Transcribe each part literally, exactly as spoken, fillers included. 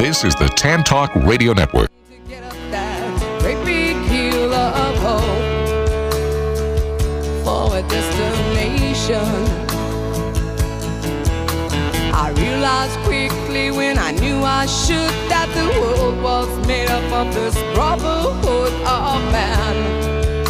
This is the Tan Talk Radio Network. To get up that great big hill of hope for a destination. I realized quickly when I knew I should that the world was made up of this brotherhood of man.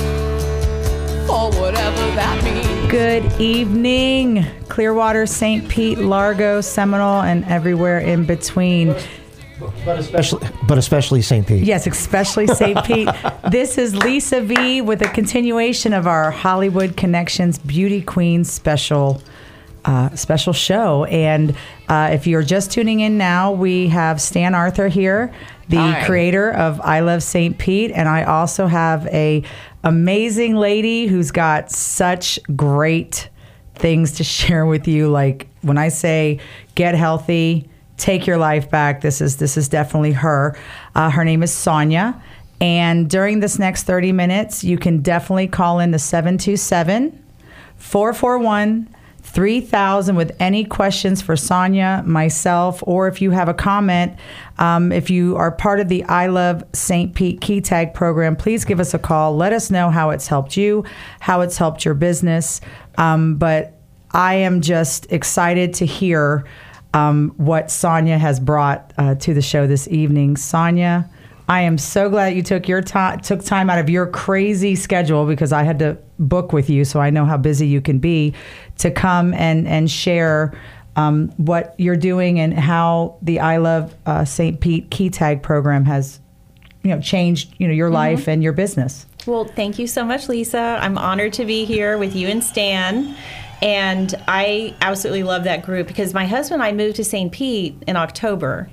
For whatever that means. Good evening, Clearwater, Saint Pete, Largo, Seminole, and everywhere in between. But especially, but especially Saint Pete. Yes, especially Saint Pete. This is Lisa V with a continuation of our Hollywood Connections Beauty Queen special uh, special show. And uh, if you're just tuning in now, we have Stan Arthur here, the Hi. creator of I Love Saint Pete, and I also have a amazing lady who's got such great things to share with you. Like when I say get healthy, take your life back, this is this is definitely her. Uh, her name is Sonia. And during this next thirty minutes, you can definitely call in the seven two seven, four four one, three thousand with any questions for Sonia, myself, or if you have a comment. Um, if you are part of the I Love Saint Pete Key Tag program, please give us a call. Let us know how it's helped you, how it's helped your business. Um, but I am just excited to hear um, what Sonia has brought uh, to the show this evening. Sonia, I am so glad you took your time, took time out of your crazy schedule, because I had to book with you, so I know how busy you can be, to come and and share um, what you're doing and how the I Love uh, Saint Pete Key Tag program has, you know, changed you know your mm-hmm. life and your business. Well, thank you so much, Lisa. I'm honored to be here with you and Stan. And I absolutely love that group because my husband and I moved to Saint Pete in October.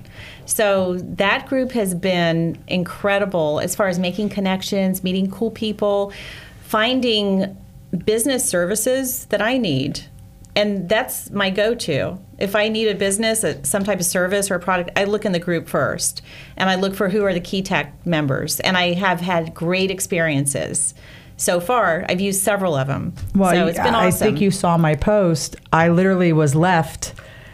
So that group has been incredible as far as making connections, meeting cool people, finding business services that I need. And that's my go-to. If I need a business, some type of service or a product, I look in the group first. And I look for who are the Key Tag members. And I have had great experiences. So far, I've used several of them. Well, so it's been awesome. I think you saw my post. I literally was left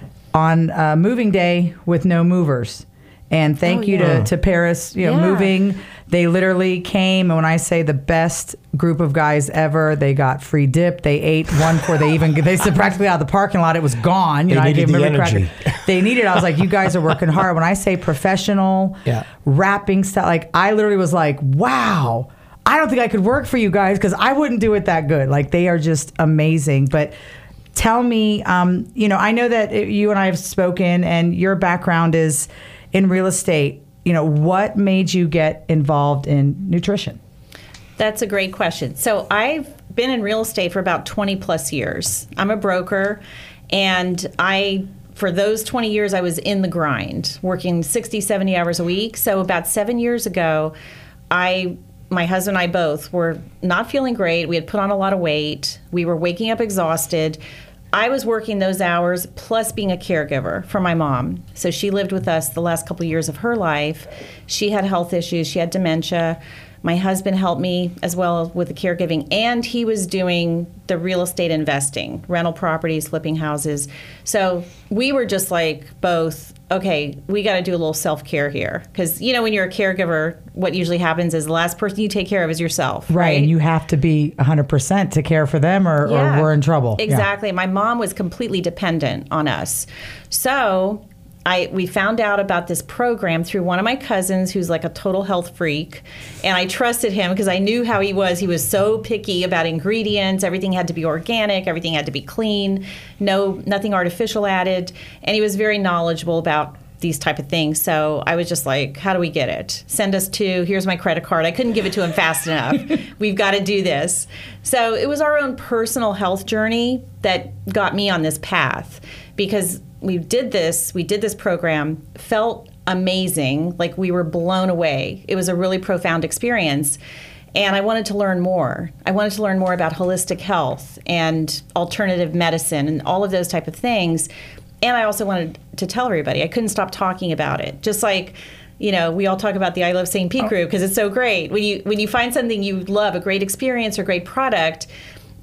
on uh, moving day with no movers. And thank oh, you yeah. to, to Paris, you know, yeah. moving. They literally came, and when I say the best group of guys ever, they got free dip. They ate one before they even, they said practically out of the parking lot. It was gone. You they know, needed I gave them the every energy. cracker. They needed it. I was like, you guys are working hard. When I say professional, yeah. wrapping stuff, like I literally was like, wow. I don't think I could work for you guys because I wouldn't do it that good. Like, they are just amazing. But tell me, um, you know, I know that you and I have spoken, and your background is in real estate. You know, what made you get involved in nutrition? That's a great question. So I've been in real estate for about twenty plus years. I'm a broker, and I, for those twenty years, I was in the grind, working sixty, seventy hours a week. So about seven years ago, I my husband and I both were not feeling great. We had put on a lot of weight. We were waking up exhausted. I was working those hours plus being a caregiver for my mom. So she lived with us the last couple of years of her life. She had health issues. She had dementia. My husband helped me as well with the caregiving, and he was doing the real estate investing, rental properties, flipping houses. So we were just like both, okay, we got to do a little self-care here. Because, you know, when you're a caregiver, what usually happens is the last person you take care of is yourself. Right. Right. And you have to be one hundred percent to care for them, or, Yeah, or we're in trouble. Exactly. Yeah. My mom was completely dependent on us. So I we found out about this program through one of my cousins who's like a total health freak. And I trusted him because I knew how he was. He was so picky about ingredients. Everything had to be organic. Everything had to be clean. No, nothing artificial added. And he was very knowledgeable about these type of things. So I was just like, how do we get it? Send us to, here's my credit card. I couldn't give it to him fast enough. We've got to do this. So it was our own personal health journey that got me on this path, because we did this, we did this program, felt amazing, like we were blown away. It was a really profound experience. And I wanted to learn more. I wanted to learn more about holistic health and alternative medicine and all of those type of things. And I also wanted to tell everybody. I couldn't stop talking about it. Just like, you know, we all talk about the I Love Saint Pete group because it's so great. When you when you find something you love, a great experience or great product,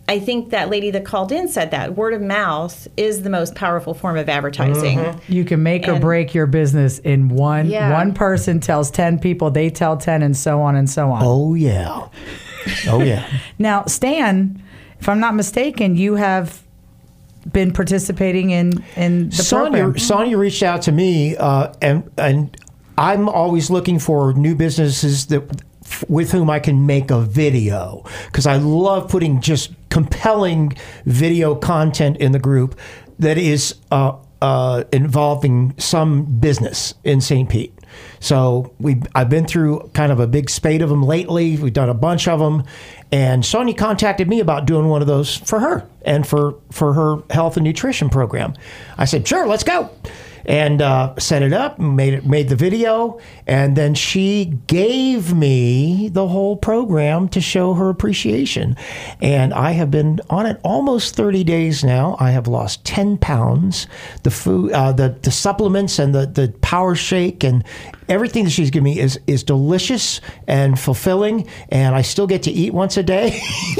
I think that lady that called in said that word of mouth is the most powerful form of advertising. Mm-hmm. You can make or And- break your business in one. Yeah. One person tells ten people, they tell ten, and so on and so on. Oh yeah. Oh yeah. Now, Stan, if I'm not mistaken, you have been participating in in the Sonia, program. Sonia reached out to me, uh, and and I'm always looking for new businesses that with whom I can make a video, because I love putting just compelling video content in the group that is uh, uh, involving some business in Saint Pete. So we I've been through kind of a big spate of them lately. We've done a bunch of them, and Sonia contacted me about doing one of those for her and for for her health and nutrition program. I said, sure, let's go. And uh, set it up, made it, made the video, and then she gave me the whole program to show her appreciation. And I have been on it almost thirty days now. I have lost ten pounds. The food, uh, the the supplements, and the the Power Shake, and everything that she's given me is is delicious and fulfilling. And I still get to eat once a day.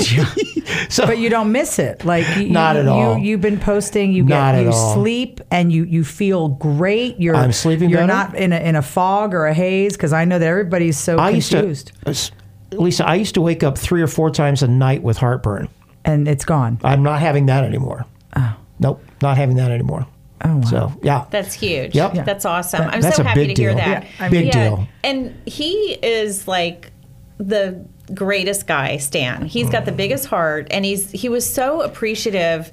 So, But you don't miss it. Like you, Not at you, all. You, you've been posting. You Not get at you all. sleep and you you feel great. You're I'm sleeping You're better. not in a in a fog or a haze, because I know that everybody's so I used confused, to, Lisa, I used to wake up three or four times a night with heartburn. and it's gone. I'm not having that anymore. Oh. Nope, not having that anymore. Oh, wow. So, yeah. That's huge. Yep. Yeah. That's awesome. I'm That's so a happy big to hear deal. that. Yeah, I mean- Big deal. And he is like the greatest guy, Stan. He's got the biggest heart, and he's he was so appreciative.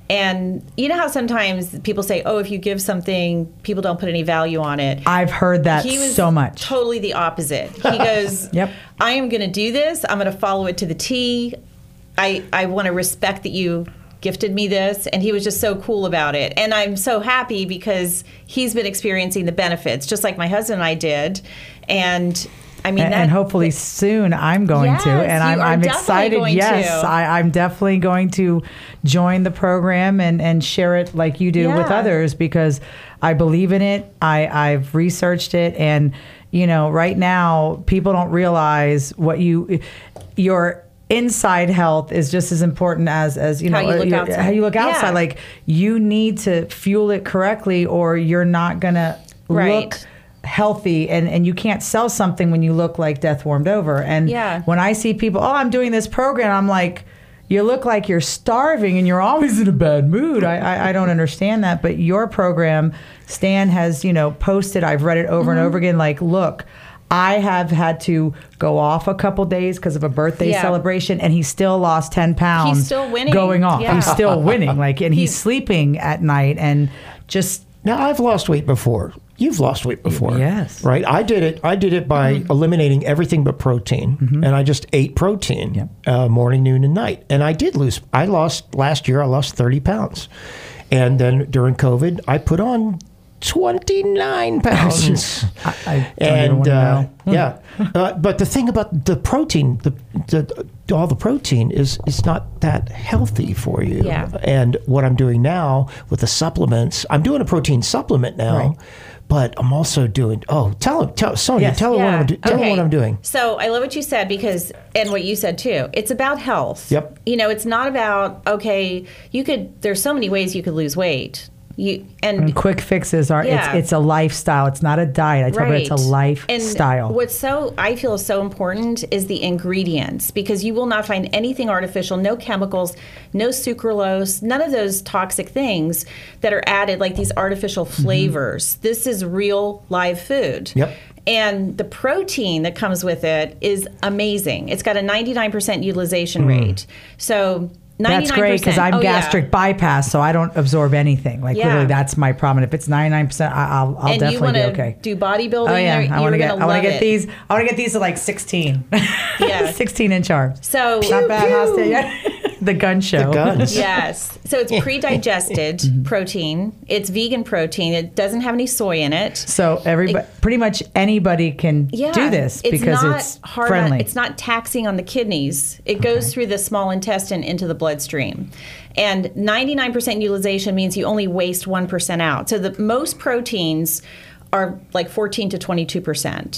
And you know how sometimes people say, "Oh, if you give something, people don't put any value on it." I've heard that He was so much. totally the opposite. He goes, Yep. I am going to do this. I'm going to follow it to the T. I, I want to respect that you gifted me this. And he was just so cool about it. And I'm so happy because he's been experiencing the benefits, just like my husband and I did. And I mean, and, that, and hopefully soon I'm going to, Yes, and I'm, you are I'm definitely excited. going Yes, to. I, I'm definitely going to join the program and, and share it like you do with Yeah. others, because I believe in it. I, I've researched it, and you know, right now people don't realize what you your inside health is just as important as as you know How you look your- outside. how you look outside. Yeah. Like, you need to fuel it correctly, or you're not gonna Right. look healthy, and, and you can't sell something when you look like death warmed over. And Yeah. when I see people, oh, I'm doing this program, I'm like, you look like you're starving and you're always in a bad mood. I, I, I don't understand that. But your program, Stan has, you know, posted, I've read it over Mm-hmm. and over again, like, look, I have had to go off a couple days because of a birthday Yeah. celebration, and he still lost ten pounds. He's still winning. Going off. Yeah. He's still winning. Like, and he's He's- sleeping at night, and just Now, I've lost weight before. You've lost weight before. Yes. Right? I did it. I did it by Mm-hmm. eliminating everything but protein. And I just ate protein Yep. uh, morning, noon, and night. And I did lose. I lost, last year, I lost thirty pounds. And then during COVID, I put on twenty-nine pounds. I, I don't even and wanna uh, know. yeah, uh, but the thing about the protein, the, the all the protein is is not that healthy for you. Yeah. And what I'm doing now with the supplements, I'm doing a protein supplement now, Right. but I'm also doing. Oh, tell him, tell Sonia, Yes. tell her what I'm do, tell her Okay. what I'm doing. So I love what you said, because, and what you said too, it's about health. Yep. You know, it's not about, okay, you could, there's so many ways you could lose weight. You and, And quick fixes are Yeah. it's it's a lifestyle. It's not a diet. I tell you, it's a Right. lifestyle. And what's so I feel is so important is the ingredients, because you will not find anything artificial, no chemicals, no sucralose, none of those toxic things that are added, like these artificial flavors. This is real live food. Yep. And the protein that comes with it is amazing. It's got a ninety-nine percent utilization rate. So That's great, because I'm oh, yeah. gastric bypass, so I don't absorb anything. Like, Yeah. literally, that's my problem. And if it's ninety-nine percent, I'll I'll and you definitely want be to okay. do bodybuilding. Oh yeah, you're, I want to you're get gonna I want love to get it. these. I want to get these to like sixteen. Yeah. sixteen inch arms. So Not bad, huh, Stan? Yeah. The gun show. The guns. Yes. So it's pre-digested protein. It's vegan protein. It doesn't have any soy in it. So everybody, pretty much anybody can Yeah, do this it's because not it's hard friendly. On, it's not taxing on the kidneys. It goes through the small intestine into the bloodstream. And ninety-nine percent utilization means you only waste one percent out. So the most proteins are like fourteen to twenty-two percent.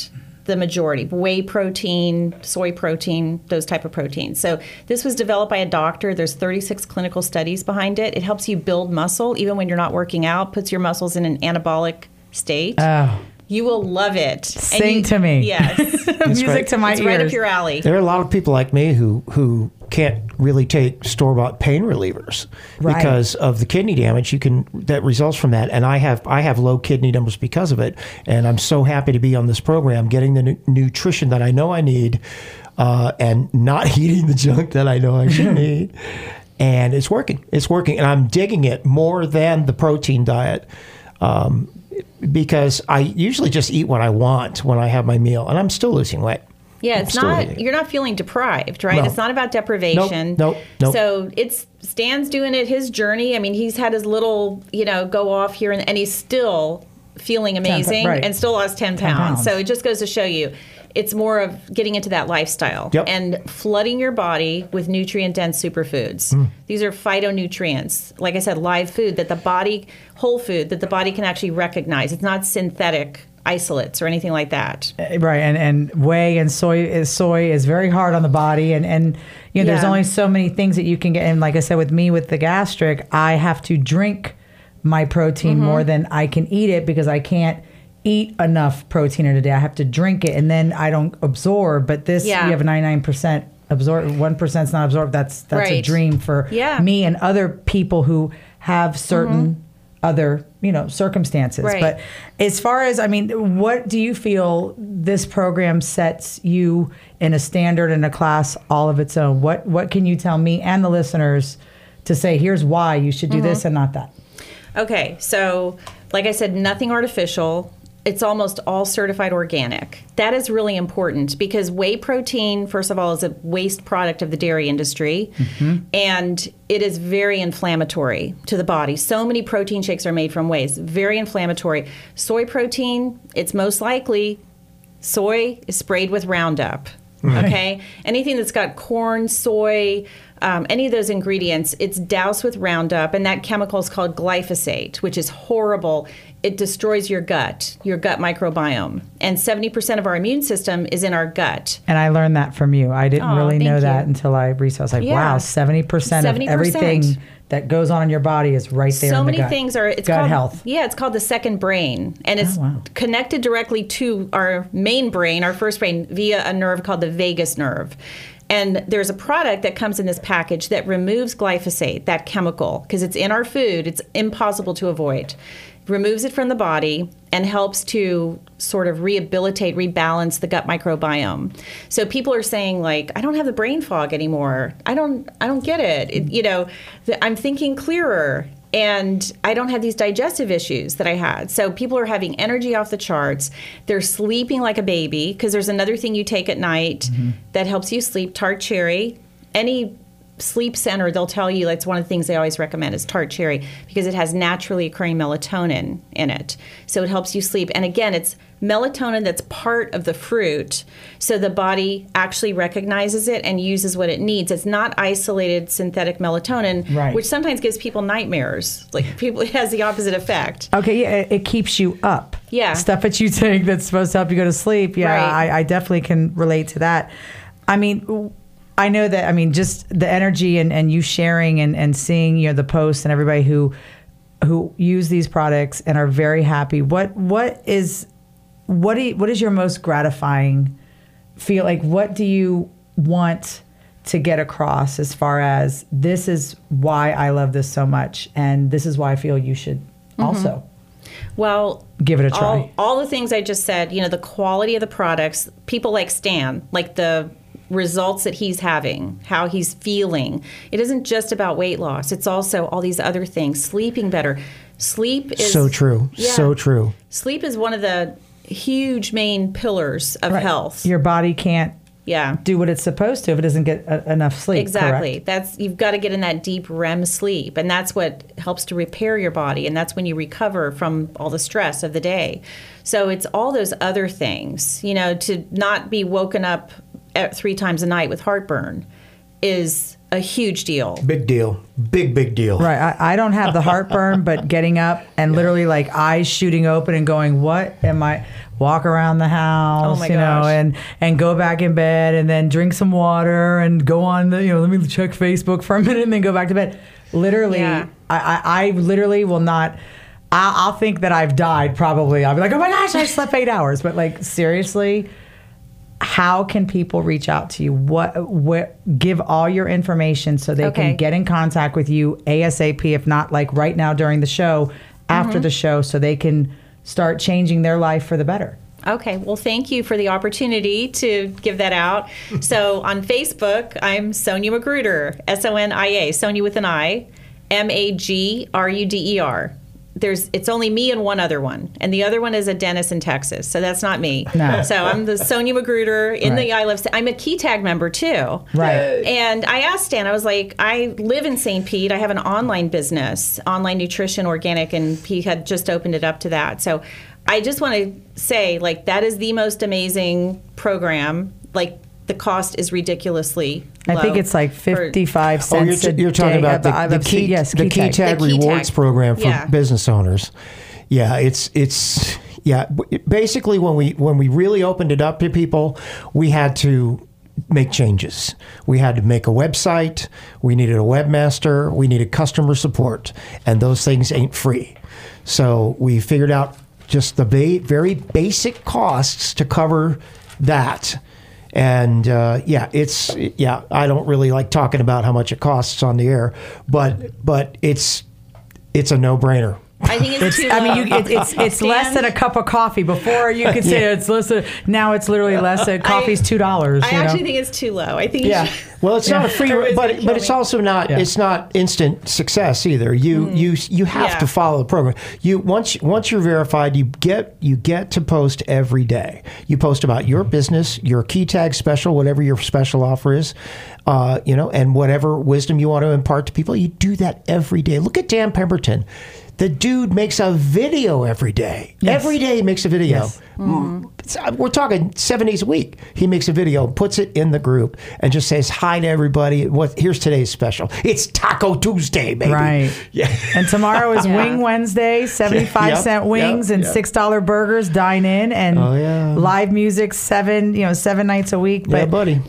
the majority. Whey protein, soy protein, those type of proteins. So this was developed by a doctor. There's thirty-six clinical studies behind it. It helps you build muscle even when you're not working out, puts your muscles in an anabolic state. Oh. You will love it. Sing you, to me. Yes. Music great. to my It's ears. right up your alley. There are a lot of people like me who who can't really take store-bought pain relievers Right. because of the kidney damage you can that results from that. And I have I have low kidney numbers because of it. And I'm so happy to be on this program, getting the nu- nutrition that I know I need, uh, and not eating the junk that I know I should eat. And it's working. It's working, and I'm digging it more than the protein diet. Um, because I usually just eat what I want when I have my meal, and I'm still losing weight. Yeah, I'm it's still not, eating. you're not feeling deprived, right? No. It's not about deprivation. Nope, nope, nope. So it's, Stan's doing it, his journey. I mean, he's had his little, you know, go off here, and, and he's still feeling amazing right. and still lost ten, ten pounds. pounds. So it just goes to show you, it's more of getting into that lifestyle Yep. and flooding your body with nutrient-dense superfoods. Mm. These are phytonutrients, like I said, live food that the body, whole food that the body can actually recognize. It's not synthetic isolates or anything like that. Right, and and whey and soy is soy is very hard on the body, and and you know there's Yeah. only so many things that you can get. And like I said, with me with the gastric, I have to drink my protein Mm-hmm. more than I can eat it because I can't eat enough protein in a day. I have to drink it, and then I don't absorb. But this, Yeah. you have a ninety-nine percent absorb, one percent is not absorbed. That's that's a Right. dream for Yeah. me and other people who have certain other you know circumstances. Right. But as far as, I mean, what do you feel this program sets you in a standard and a class all of its own? What what can you tell me and the listeners to say, here's why you should do this and not that? Okay, so like I said, nothing artificial. It's almost all certified organic. That is really important because whey protein, first of all, is a waste product of the dairy industry, and it is very inflammatory to the body. So many protein shakes are made from whey. It's very inflammatory. Soy protein, it's most likely soy is sprayed with Roundup. Okay, anything that's got corn, soy, um, any of those ingredients, it's doused with Roundup, and that chemical is called glyphosate, which is horrible. It destroys your gut, your gut microbiome, and seventy percent of our immune system is in our gut. And I learned that from you. I didn't Aw, really thank know that you. until I researched. I was like, Yeah. wow, seventy percent of seventy percent. everything that goes on in your body is right there So in the many gut. things are. It's gut called health. Yeah, it's called the second brain, and it's Oh, wow. connected directly to our main brain, our first brain, via a nerve called the vagus nerve. And there's a product that comes in this package that removes glyphosate, that chemical, because it's in our food. It's impossible to avoid. Removes it from the body and helps to sort of rehabilitate, rebalance the gut microbiome. So people are saying, like, I don't have the brain fog anymore. I don't, I don't get it. It- you know, the, I'm thinking clearer, and I don't have these digestive issues that I had. So people are having energy off the charts. They're sleeping like a baby because there's another thing you take at night that helps you sleep. Tart cherry. Any sleep center, they'll tell you that's one of the things they always recommend is tart cherry because it has naturally occurring melatonin in it. So it helps you sleep. And again, it's melatonin that's part of the fruit. So the body actually recognizes it and uses what it needs. It's not isolated synthetic melatonin, Right. which sometimes gives people nightmares. Like people, it has the opposite effect. Okay, yeah, it, it keeps you up. Yeah. Stuff that you take that's supposed to help you go to sleep. Yeah, Right. I, I definitely can relate to that. I mean, I know that, I mean, just the energy and, and you sharing and, and seeing, you know, the posts and everybody who who use these products and are very happy. What what is what do you, what is your most gratifying feel like? What do you want to get across as far as this is why I love this so much and this is why I feel you should also Well, give it a try? all, all the things I just said, you know, the quality of the products, people like Stan, like the results that he's having, how he's feeling. It isn't just about weight loss. It's also all these other things, sleeping better. Sleep is So true. Yeah. So true. Sleep is one of the huge main pillars of Right. health. Your body can't yeah. do what it's supposed to if it doesn't get a, enough sleep. Exactly. correct? That's you've got to get in that deep R E M sleep, and that's what helps to repair your body, and that's when you recover from all the stress of the day. So it's all those other things, you know, to not be woken up at three times a night with heartburn is a huge deal. Big deal. Big, big deal. Right. I, I don't have the heartburn, but getting up and literally like eyes shooting open and going, what am I? walk around the house, Oh my you know, gosh. and and go back in bed and then drink some water and go on the, you know, let me check Facebook for a minute and then go back to bed. Literally, Yeah. I, I, I literally will not. I'll, I'll think that I've died. Probably, I'll be like, oh my gosh, I slept eight hours. But like seriously, how can people reach out to you? What, what, give all your information so they Okay. can get in contact with you ASAP, if not like right now during the show, after Mm-hmm. the show, so they can start changing their life for the better. Okay, well, thank you for the opportunity to give that out. So on Facebook, I'm Sonia Magruder, S O N I A, Sonia with an I, M A G R U D E R. There's, it's only me and one other one, and the other one is a dentist in Texas, so that's not me. No. So I'm the Sonia Magruder in the Right. I Love. I'm a Key Tag member too. Right. And I asked Stan, I was like, I live in Saint Pete. I have an online business, online nutrition, organic, and he had just opened it up to that. So I just want to say, like, that is the most amazing program. Like, the cost is ridiculously low. I think it's like for- fifty-five Oh, you're, cents a t- you're talking day. about the, I the love key, yes, the key tag The Key rewards Tag. program for Yeah. business owners. Yeah, it's it's yeah. Basically, when we when we really opened it up to people, we had to make changes. We had to make a website. We needed a webmaster. We needed customer support, and those things ain't free. So we figured out just the ba- very basic costs to cover that. And uh, yeah, it's yeah. I don't really like talking about how much it costs on the air, but but it's it's a no brainer. I think it's, It's, too I low. mean, you, it, it's it's less Stan? than a cup of coffee. Before you could say Yeah. it's less than, now it's literally less than coffee's two dollars. I actually think it's too low. I think you Yeah. should- Well, it's not a free, Everybody's but gonna but kill it's me. also not Yeah. it's not instant success either. You you you have Yeah. to follow the program. You once once you're verified, you get you get to post every day. You post about your business, your key tag special, whatever your special offer is, uh, you know, and whatever wisdom you want to impart to people. You do that every day. Look at Dan Pemberton. The dude makes a video every day. Yes. Every day he makes a video. Yes. Mm. It's- uh, We're talking seven days a week. He makes a video, puts it in the group, and just says hi to everybody. What? Here's today's special. It's Taco Tuesday, baby. Right. Yeah. And tomorrow is Yeah. Wing Wednesday, seventy-five Yep, cent wings yep, and yep. six dollar burgers, dine in, and Oh, yeah. live music seven, you know, seven nights a week. Yeah, But buddy.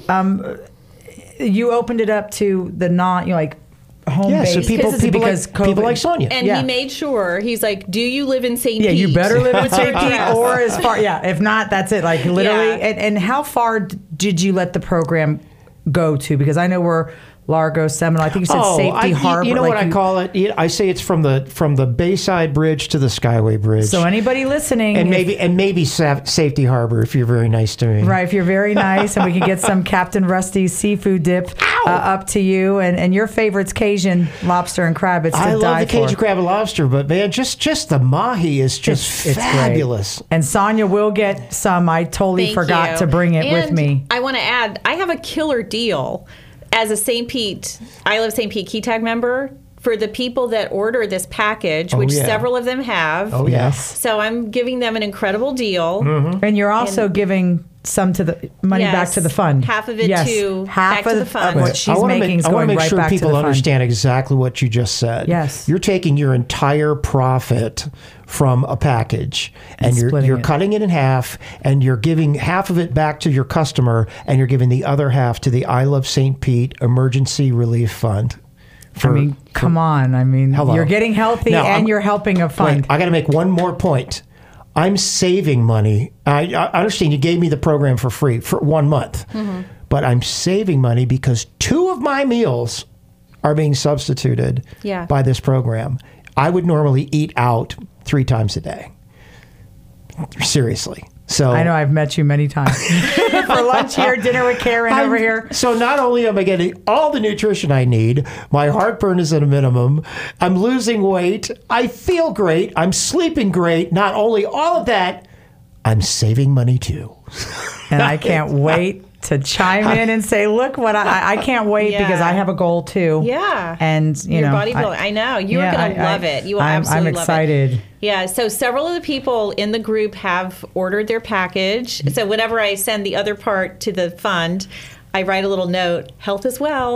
you opened it up to the non, you know, like home Yeah, base. so people This is people because like people COVID. like Sonia. And Yeah. he made sure, he's like, do you live in Saint Yeah, Pete? you better live in What's your Saint Pete address? or as far. Yeah, if not, that's it. Like literally. Yeah. And, and how far d- did you let the program go to? Because I know we're Largo, Seminole. I think you said Oh, Safety I, you- Harbor. You know like what I you- call it? You- I say it's from the from the Bayside Bridge to the Skyway Bridge. So anybody listening, and if- maybe and maybe Sa- Safety Harbor if you're very nice to me. right, if you're very nice, and we can get some Captain Rusty's seafood dip uh, up to you, and, and your favorite's Cajun lobster and crab. It's to I die love the Cajun for. crab and lobster, but man, just just the mahi is just It's- it's great. fabulous. And Sonia will get some. I totally Thank forgot you. to bring it with And me. I want to add, I have a killer deal as a Saint Pete, I Love Saint Pete Key Tag member for the people that order this package, which yeah. several of them have. Oh Yes. So I'm giving them an incredible deal. And you're also And- giving some to the money back Yes. to the fund. Half of it yes. to- half back of to the fund. Of what Right. she's I wanna making make, is I wanna going make right sure back people to the fund. understand exactly what you just said. Yes. You're taking your entire profit from a package and, And you're splitting you're it. cutting it in half and you're giving half of it back to your customer and you're giving the other half to the I Love Saint Pete Emergency Relief Fund. I For- mean, come on. I mean, Hello. you're getting healthy Now, and I'm- you're helping a fund. Wait, I got to make one more point. I'm saving money. I, I understand you gave me the program for free for one month, Mm-hmm. but I'm saving money because two of my meals are being substituted Yeah. by this program. I would normally eat out three times a day. Seriously. So I know I've met you many times. For lunch here, dinner with Karen I'm- over here. So not only am I getting all the nutrition I need, my heartburn is at a minimum, I'm losing weight, I feel great, I'm sleeping great. Not only all of that, I'm saving money too. And I can't wait to chime in and say, look what I, I can't wait Yeah. because I have a goal too. Yeah. And, you Your know. bodybuilding. I, know. You're yeah, going to I- love I- it. You will I'm, absolutely I'm love excited. it. Yeah, so several of the people in the group have ordered their package. So whenever I send the other part to the fund, I write a little note, health is wealth.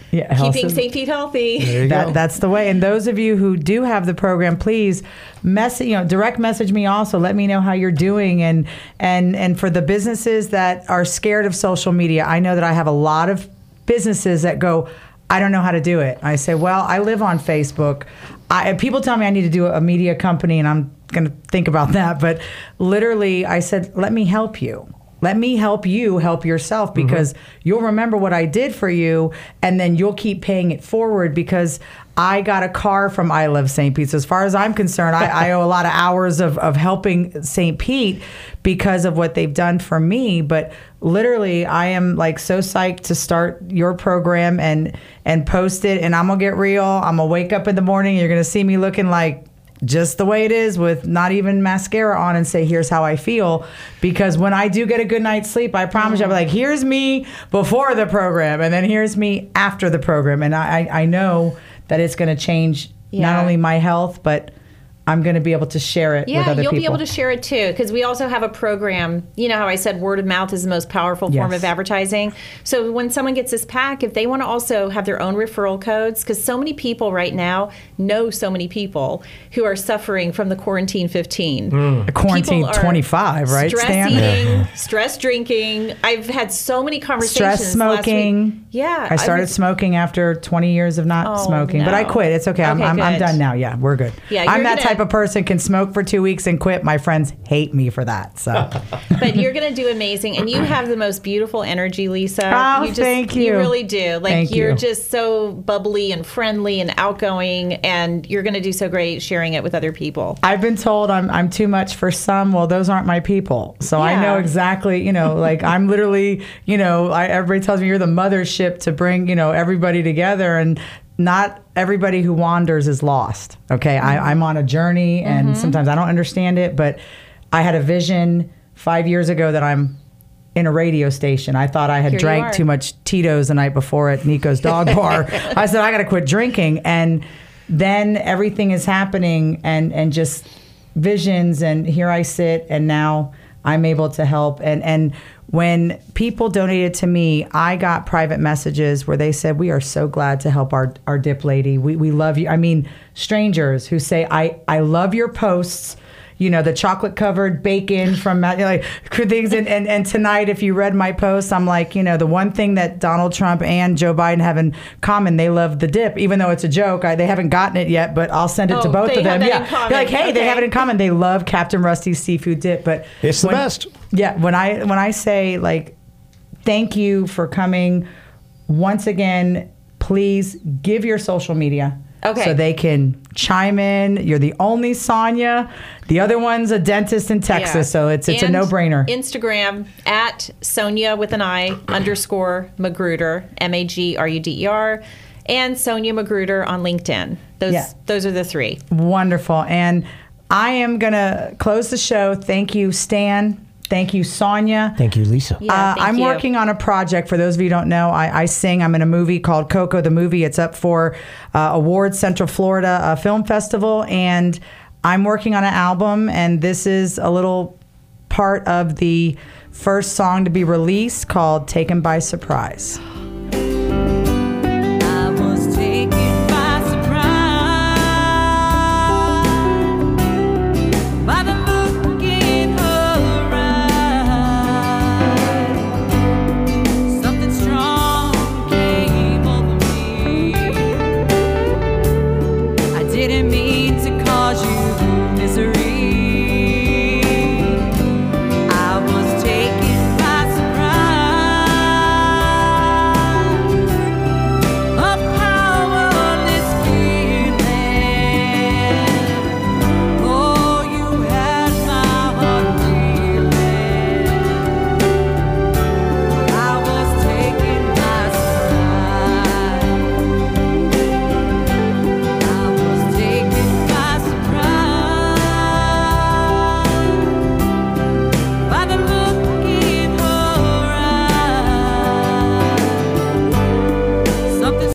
Yeah, health keeping is- Saint Pete healthy. There you That, go. that's the way. And those of you who do have the program, please message, you know, direct message me also. Let me know how you're doing. And and and for the businesses that are scared of social media, I know that I have a lot of businesses that go, I don't know how to do it. I say, well, I live on Facebook. I, people tell me I need to do a media company, and I'm going to think about that. But literally, I said, let me help you. Let me help you help yourself, because you'll remember what I did for you, and then you'll keep paying it forward, because I got a car from I Love Saint Pete. So as far as I'm concerned, I, I owe a lot of hours of, of helping Saint Pete because of what they've done for me. But literally, I am like so psyched to start your program and and post it. And I'm going to get real. I'm going to wake up in the morning. You're going to see me looking like just the way it is, with not even mascara on, and say, here's how I feel. Because when I do get a good night's sleep, I promise you, I'll be like, here's me before the program, and then here's me after the program. And I, I know that it's going to change not Yeah. only my health, but I'm going to be able to share it with Yeah, other you'll people. be able to share it too, because we also have a program. You know how I said word of mouth is the most powerful form Yes. of advertising? So when someone gets this pack, if they want to also have their own referral codes, because so many people right now know so many people who are suffering from the quarantine fifteen. Quarantine People are twenty-five, right, Stress Stan? eating, stress drinking. I've had so many conversations. Stress last week. smoking. Yeah. I started was- smoking after twenty years of not Oh, smoking, but I no. quit. It's okay. I'm, Okay, I'm, I'm good. done now. Yeah, we're good. Yeah, I'm you're that gonna- type of person, can smoke for two weeks and quit. My friends hate me for that. So But you're going to do amazing, and you have the most beautiful energy, Lisa. Oh, you just, thank you. You really do. Like Thank you're you. just so bubbly and friendly and outgoing, and you're going to do so great sharing it with other people. I've been told I'm I'm too much for some. Well, those aren't my people. So I Yeah. know exactly, you know, like I'm literally, you know, I, everybody tells me you're the mothership to bring, you know, everybody together, and not everybody who wanders is lost. Okay. Mm-hmm. I, I'm on a journey, and sometimes I don't understand it, but I had a vision five years ago that I'm in a radio station. I thought I had Here you drank are. too much Tito's the night before at Nico's dog bar. I said, I got to quit drinking. And then everything is happening, and, and just visions. And here I sit, and now I'm able to help. And, and when people donated to me, I got private messages where they said, we are so glad to help our, our dip lady. We, we love you. I mean, strangers who say, I, I love your posts. You know, the chocolate covered bacon from like things. And, and, and tonight, if you read my post, I'm like, you know, the one thing that Donald Trump and Joe Biden have in common, they love the dip, even though it's a joke. I, they haven't gotten it yet, but I'll send it to Oh, both they of them. have that Yeah. in common. They're like, hey, they Okay. have it in common. They love Captain Rusty's seafood dip. But It's the when- best. Yeah. When I, when I say, like, thank you for coming once again, please give your social media. Okay. So they can chime in. You're the only Sonia. The other one's a dentist in Texas, Yeah. so it's it's And a no-brainer. Instagram at Sonia with an I underscore Magruder, M A G R U D E R, and Sonia Magruder on LinkedIn. Those Yeah. those are the three. Wonderful. And I am gonna close the show. Thank you, Stan. Thank you, Sonia. Thank you, Lisa. Yeah, Uh, thank I'm you. working on a project. For those of you who don't know, I, I sing. I'm in a movie called Coco the Movie. It's up for uh, Awards Central Florida uh, Film Festival, and I'm working on an album. And this is a little part of the first song to be released, called "Taken by Surprise."